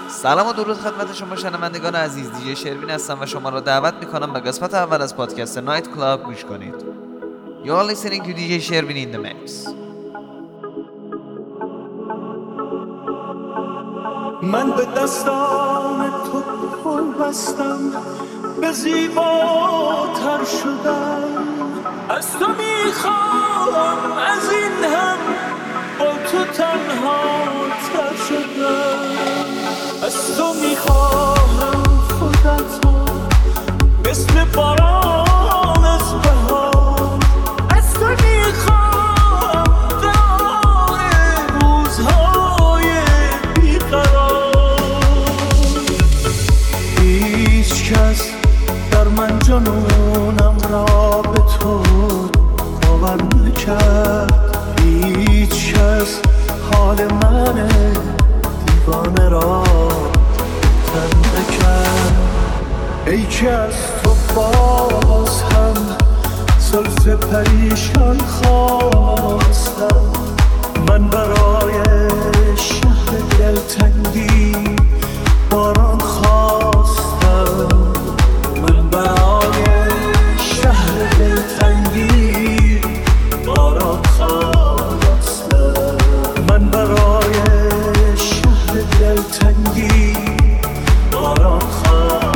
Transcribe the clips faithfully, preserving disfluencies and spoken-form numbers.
سلام و درود خدمت شما شنوندگان عزیز. دیجی شروین هستم و شما را دعوت میکنم به قسمت اول از پادکست نایت کلاب گوش کنید. You are listening to دی جی Shervin in the mix. من به دستان تو پل بستم، به زیباتر شدم. از تو میخوام از این هم با تو تنها تر شدم. از تو میخواهم خودت رو مثل باران از بهار. از تو میخواهم دار روزهای بیقرار. هیچ کس در من جنونم را به تو باور نکرد. هیچ کس حال من دیوانه را تن نکرد. ای که از تو باز هم زلف پریشان خواستم. من برای شهر دلتنگی باران خواستم. من برای شهر دلتنگی باران خواستم. من برای شهر دلتنگی باران خواستم.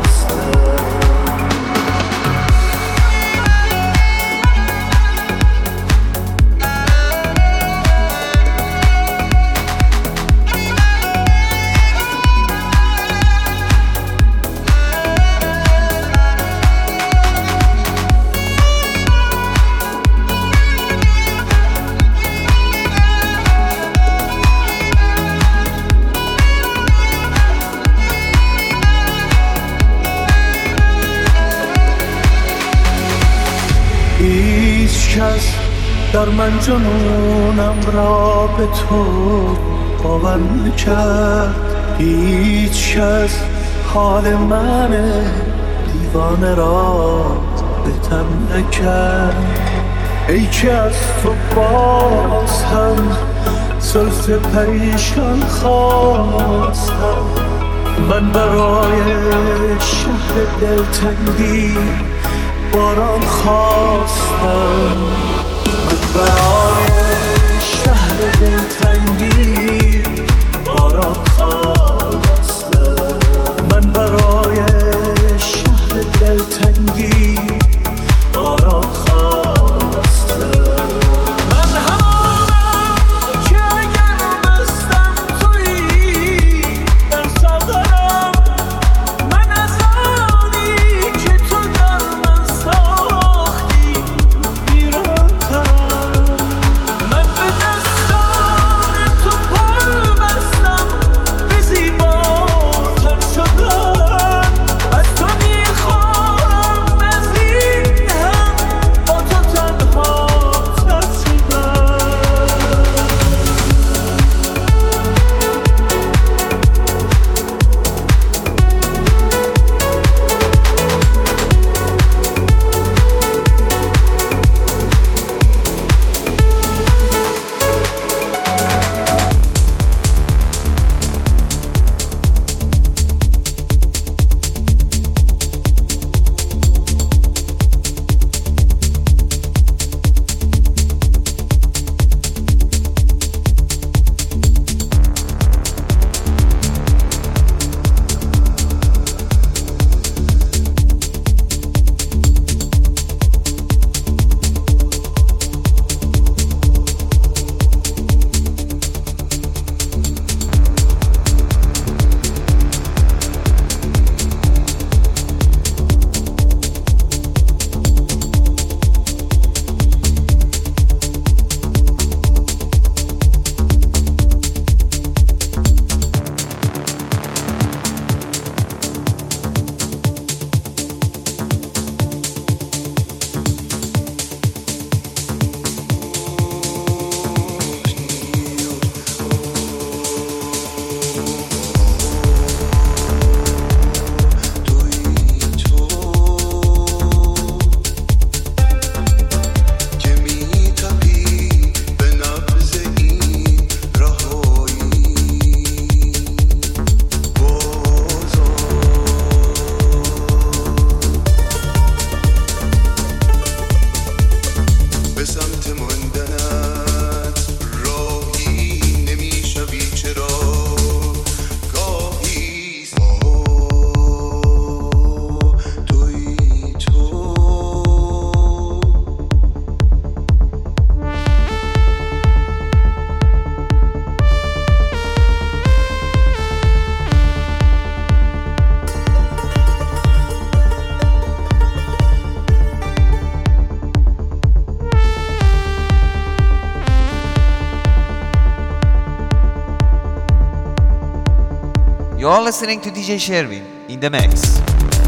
هیچ کس در من جنونم را به تو باور نکرد. هیچ کس حال من دیوانه را بهتر نکرد. ای که از تو باز هم زلف پریشان خواستم. من برای شهر دلتنگی باران خواستم. من برای شهر دلتنگی باران خواستم. من برای شهر دلتنگی باران خواستم. من همانم که اگر بستم تویی در ساغرم. من از آنی که تو در من ساختی بیرونترم. من به دستان تو پل بستم، به You're listening to دی جی Shervin in the mix.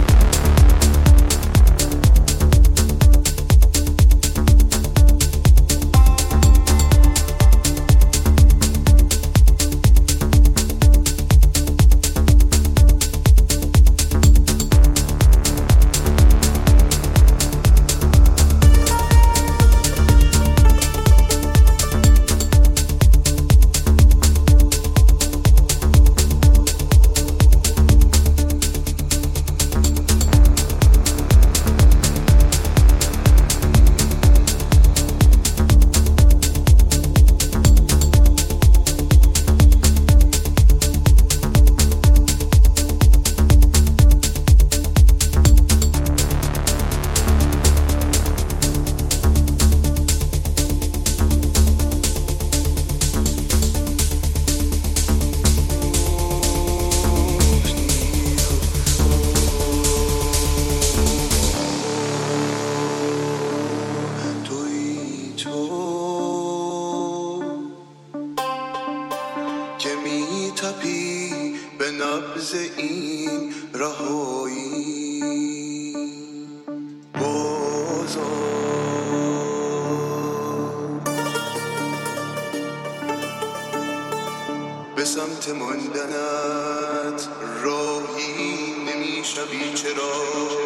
به سمت ماندنت راهی نمیشوی چرا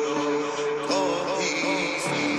پاییزی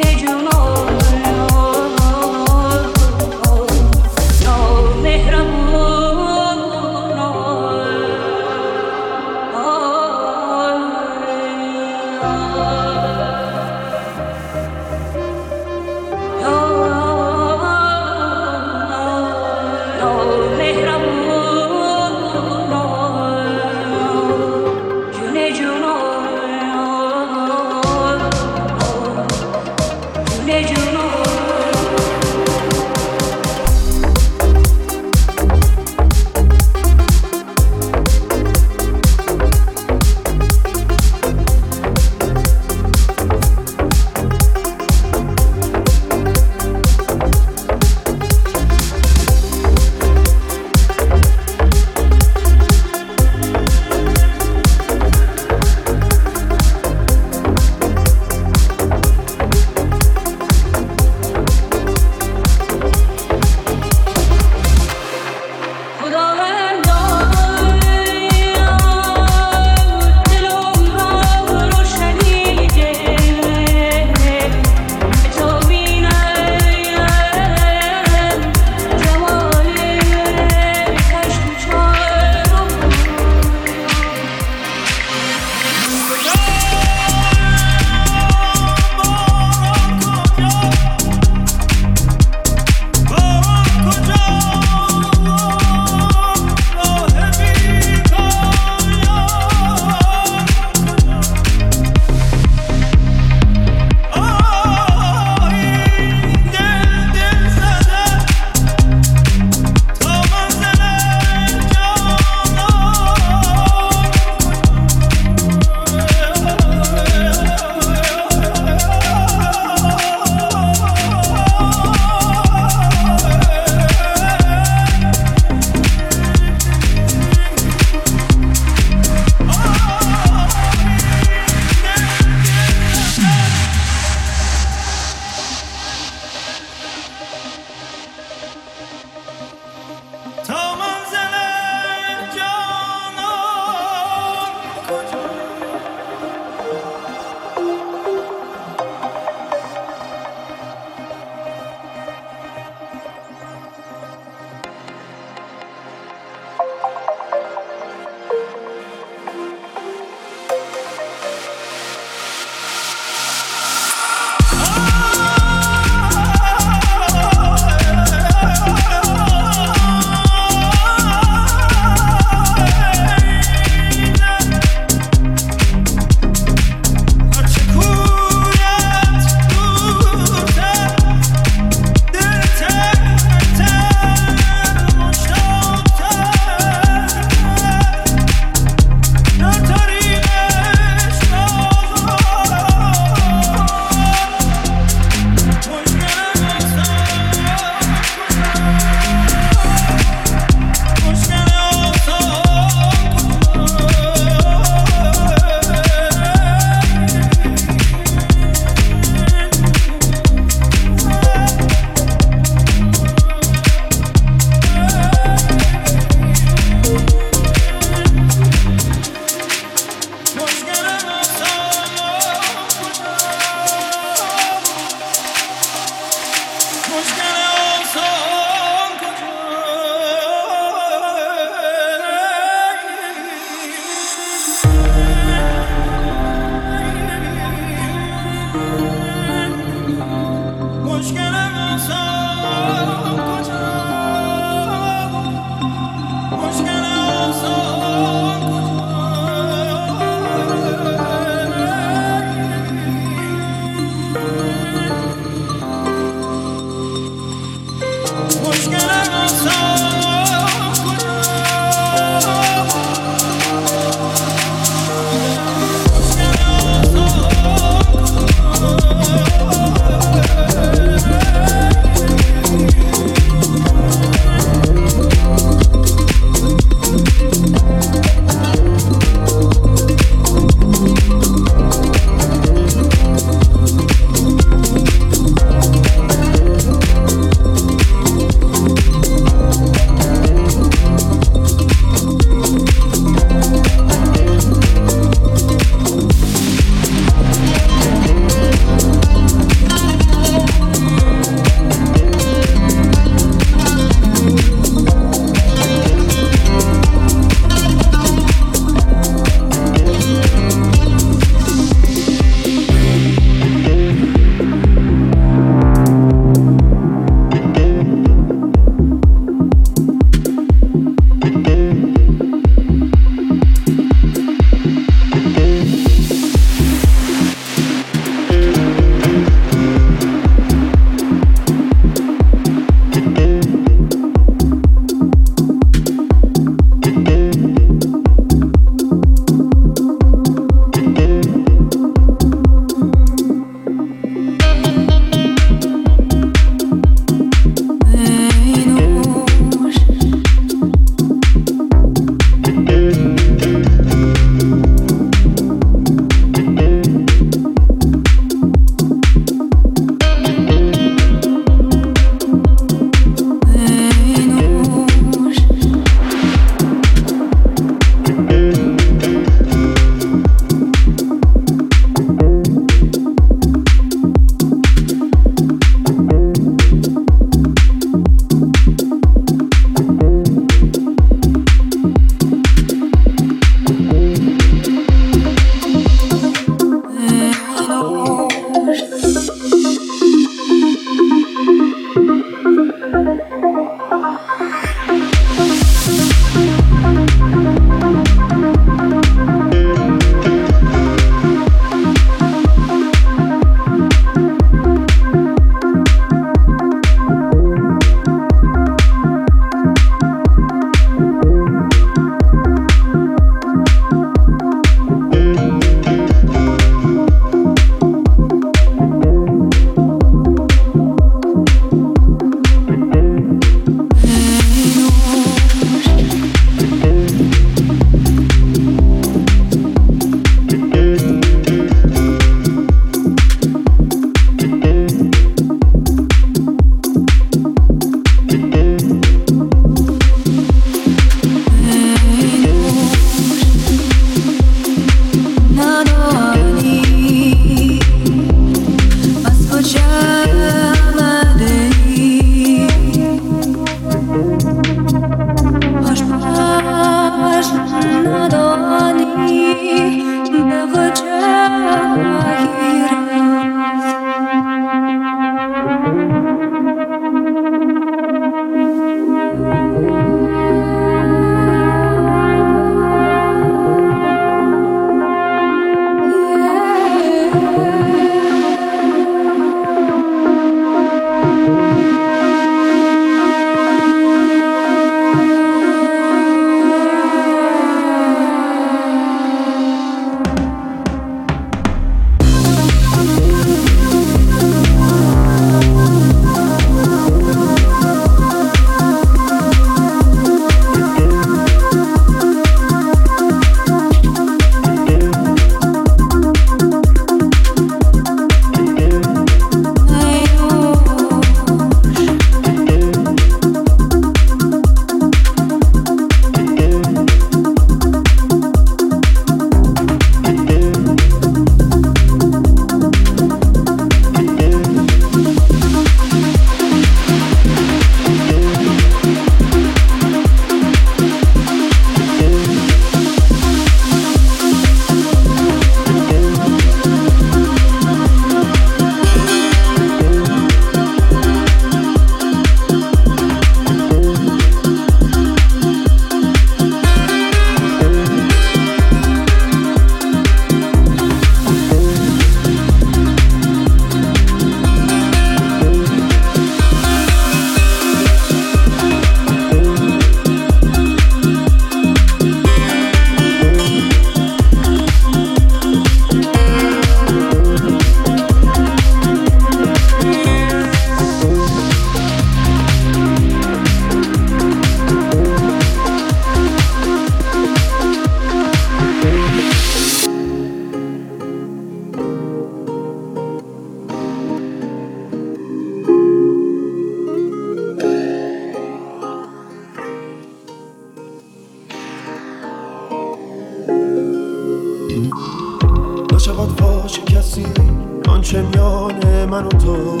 نشود فاش کسی آنچه میان من و توست،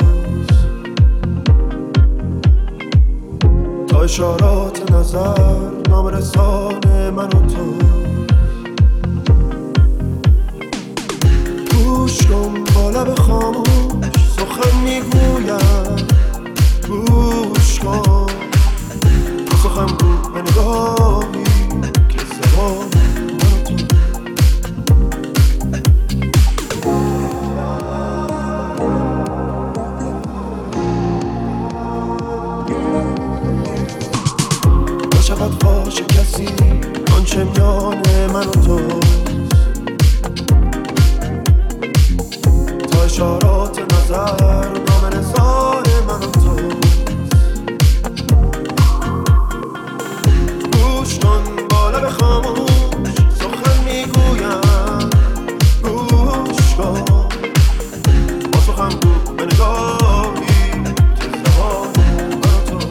تا اشارات نظر نامرسان من و توست. گوش کن با لب خاموش سخن میگویم، گوش کن سخن گو به نگاهی که زبان من و تو. نشود فاش کسی آنچه میان من و توست، تا اشارات نظر نامرسان من و توست. گوش کن با لب خاموش سخن میگویم، گوش کن با سخن گو به نگاهی که زبان من و تو.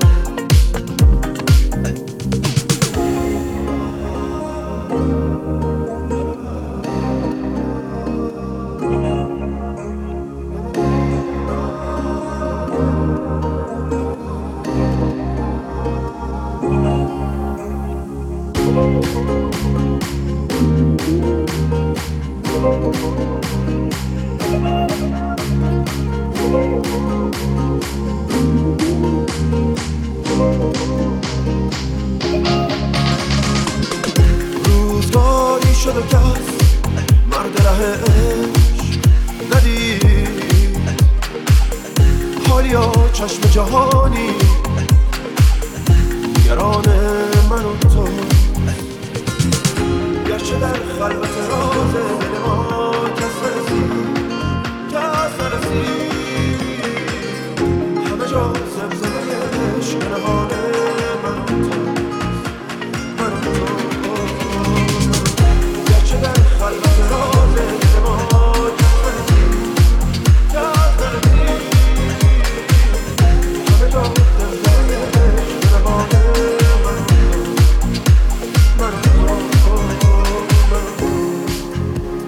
روزگاری شد و کس مرد ره عشق ندید، حالیا چشم جهانی نگران من و تو. گرچه در خلوت راز دل ما کس نرسید، کس نرسید، همه جا زمزمه عشق نهان من و تو، من و تو. گرچه در خلوت راز دل ما کس نرسید، کس نرسید، همه جا زمزمه عشق نهان من و تو، من و تو.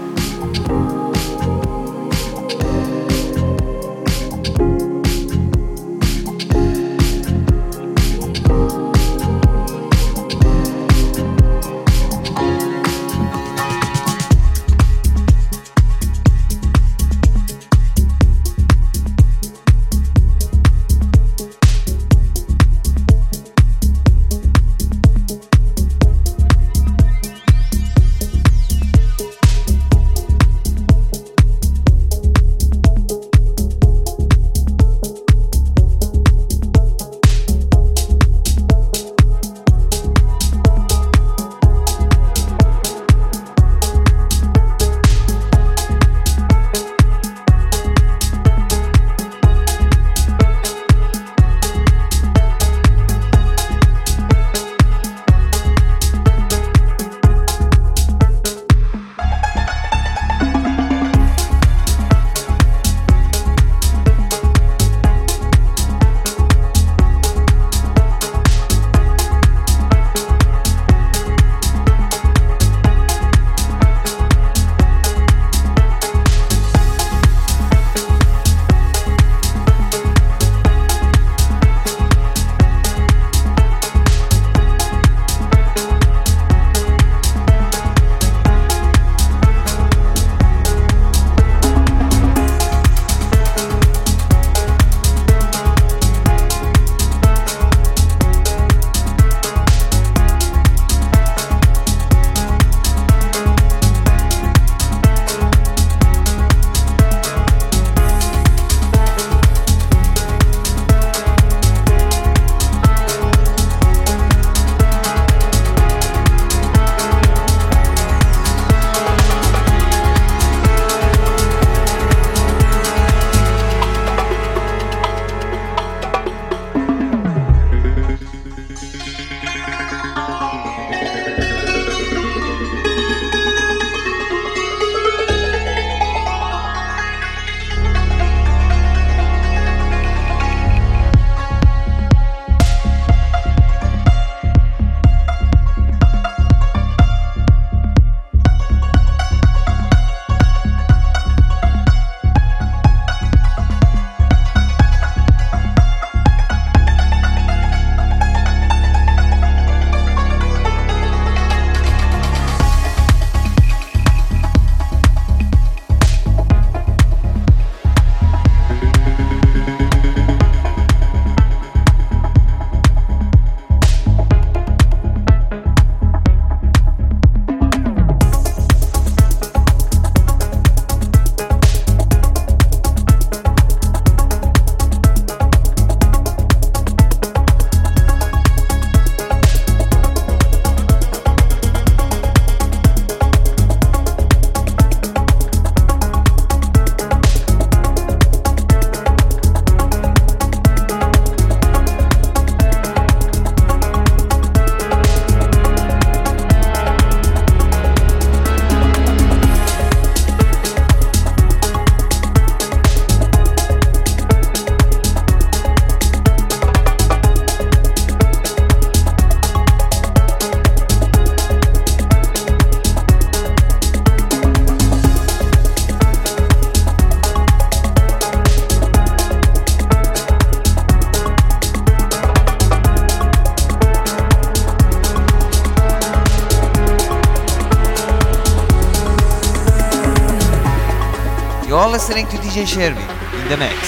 You're listening to دی جی Shervin in the mix.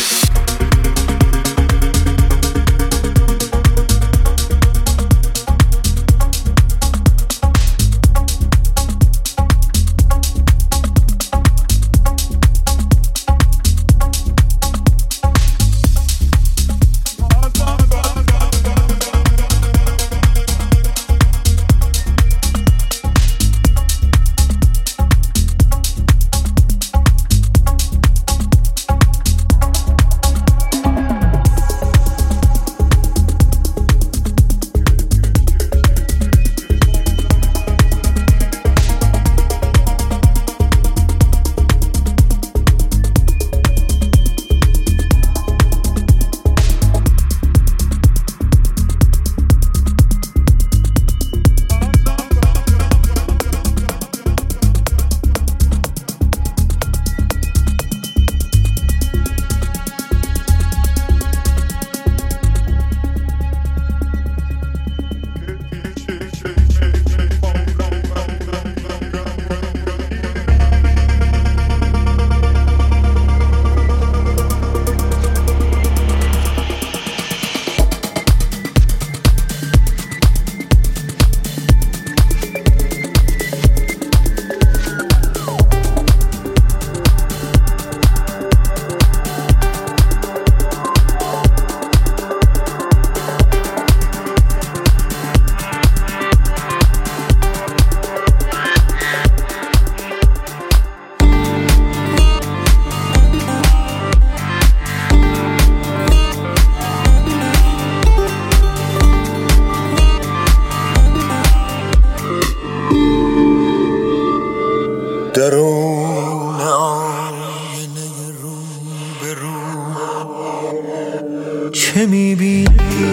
درون آینه رو به رو چه میبینی؟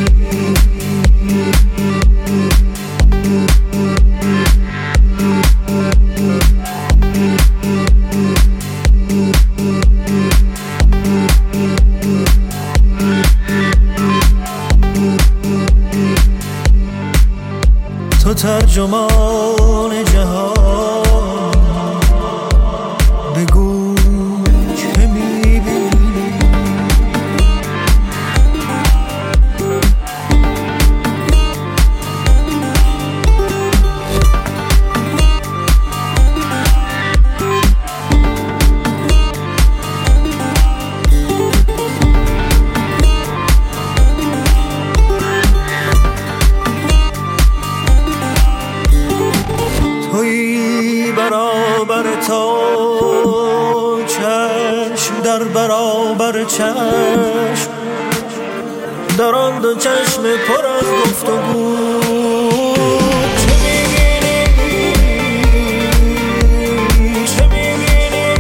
تو ترجمان جهان بگو چه میبینی؟ تویی برابر تا چشم در برابر چشم در آن دو چشم پر از گفتگو چه می‌بینی؟ چه می‌بینی؟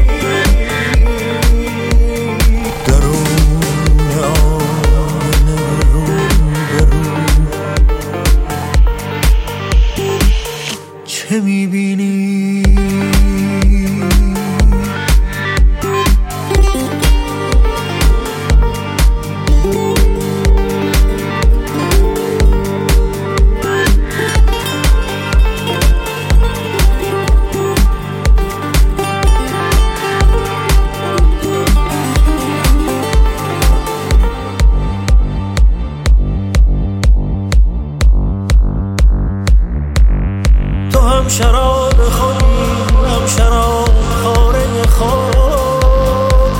درون آینه رو به رو چه می‌بینی؟ تو هم شراب خودی هم شراب خاره خود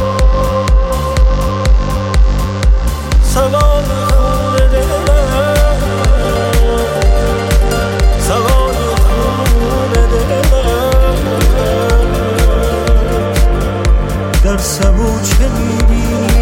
سوار خون دلم سوار خون دلم در سبو چه میبینی؟